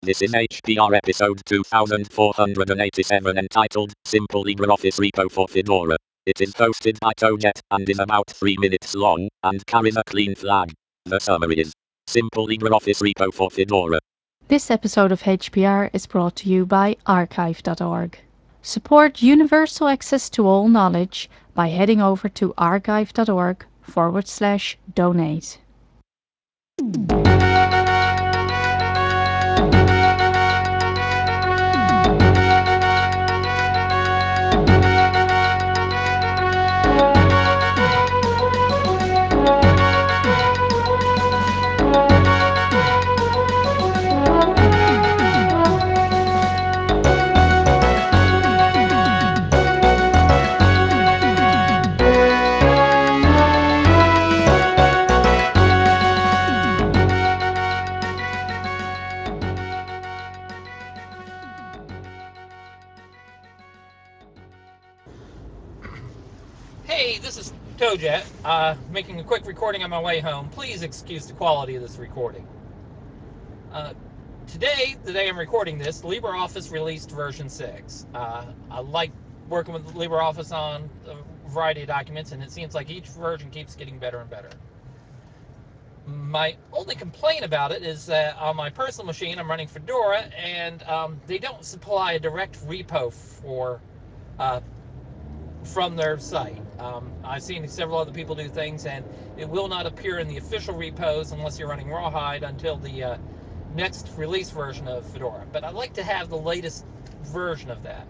This is HPR episode 2487 entitled Simple LibreOffice Repo for Fedora. It is hosted by Tojet and is about 3 minutes long and carries a clean flag. The summary is Simple LibreOffice Repo for Fedora. This episode of HPR is brought to you by archive.org. Support universal access to all knowledge by heading over to archive.org/donate. Hey, this is Tojet, making a quick recording on my way home. Please excuse the quality of this recording. Today, the day I'm recording this, LibreOffice released version 6. I like working with LibreOffice on a variety of documents, and it seems like each version keeps getting better and better. My only complaint about it is that on my personal machine, I'm running Fedora, and they don't supply a direct repo from their site. I've seen several other people do things, and it will not appear in the official repos unless you're running Rawhide until the next release version of Fedora. But I'd like to have the latest version of that.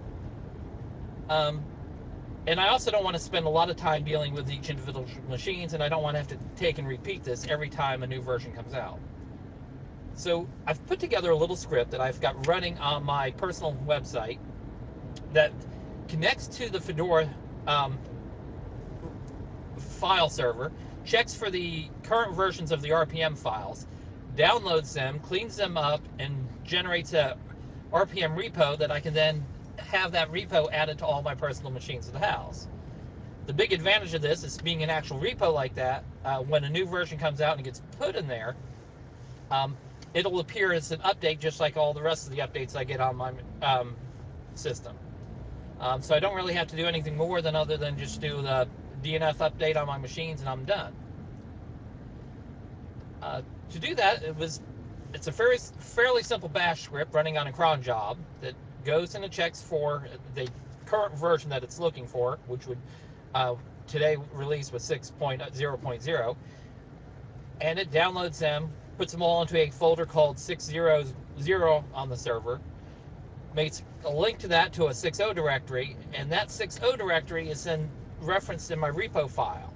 And I also don't want to spend a lot of time dealing with each individual machines, and I don't want to have to take and repeat this every time a new version comes out. So I've put together a little script that I've got running on my personal website that connects to the Fedora file server, checks for the current versions of the RPM files, downloads them, cleans them up, and generates a RPM repo that I can then have that repo added to all my personal machines of the house. The big advantage of this is being an actual repo like that. When a new version comes out and gets put in there, it'll appear as an update just like all the rest of the updates I get on my system. So I don't really have to do anything more other than just do the DNF update on my machines, and I'm done. To do that, it's a fairly simple bash script running on a cron job that goes and checks for the current version that it's looking for, which would today release with 6.0.0, and it downloads them, puts them all into a folder called 6.0.0 on the server, makes a link to that to a 6.0 directory, and that 6.0 directory is then referenced in my repo file.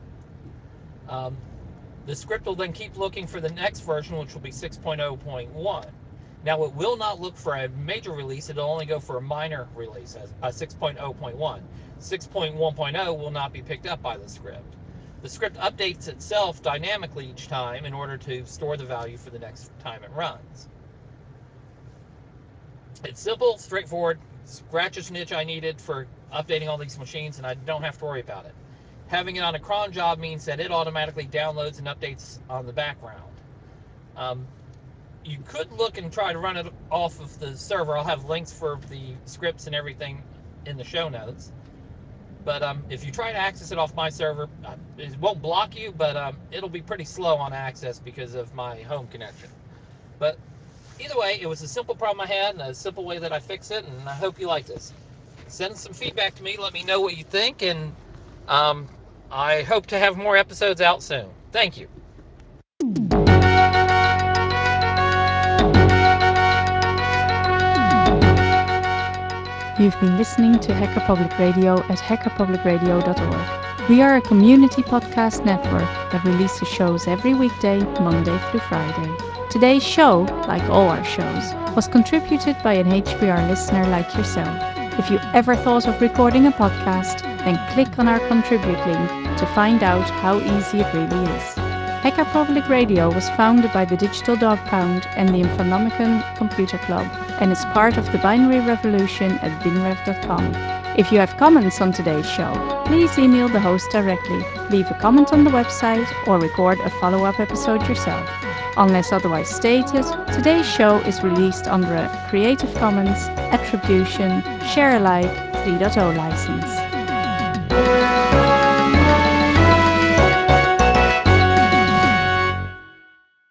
The script will then keep looking for the next version, which will be 6.0.1. Now, it will not look for a major release. It'll only go for a minor release, 6.0.1. 6.1.0 will not be picked up by the script. The script updates itself dynamically each time in order to store the value for the next time it runs. It's simple, straightforward, scratches an itch I needed for updating all these machines, and I don't have to worry about it. Having it on a cron job means that it automatically downloads and updates on the background. You could look and try to run it off of the server. I'll have links for the scripts and everything in the show notes. But if you try to access it off my server, it won't block you, but it'll be pretty slow on access because of my home connection. But either way, it was a simple problem I had and a simple way that I fix it, and I hope you like this. Send some feedback to me. Let me know what you think, and I hope to have more episodes out soon. Thank you. You've been listening to Hacker Public Radio at hackerpublicradio.org. We are a community podcast network that releases shows every weekday, Monday through Friday. Today's show, like all our shows, was contributed by an HPR listener like yourself. If you ever thought of recording a podcast, then click on our contribute link to find out how easy it really is. Hacker Public Radio was founded by the Digital Dog Pound and the Infonomicon Computer Club and is part of the binary revolution at binrev.com. If you have comments on today's show, please email the host directly, leave a comment on the website, or record a follow-up episode yourself. Unless otherwise stated, today's show is released under a Creative Commons Attribution Share Alike 3.0 license.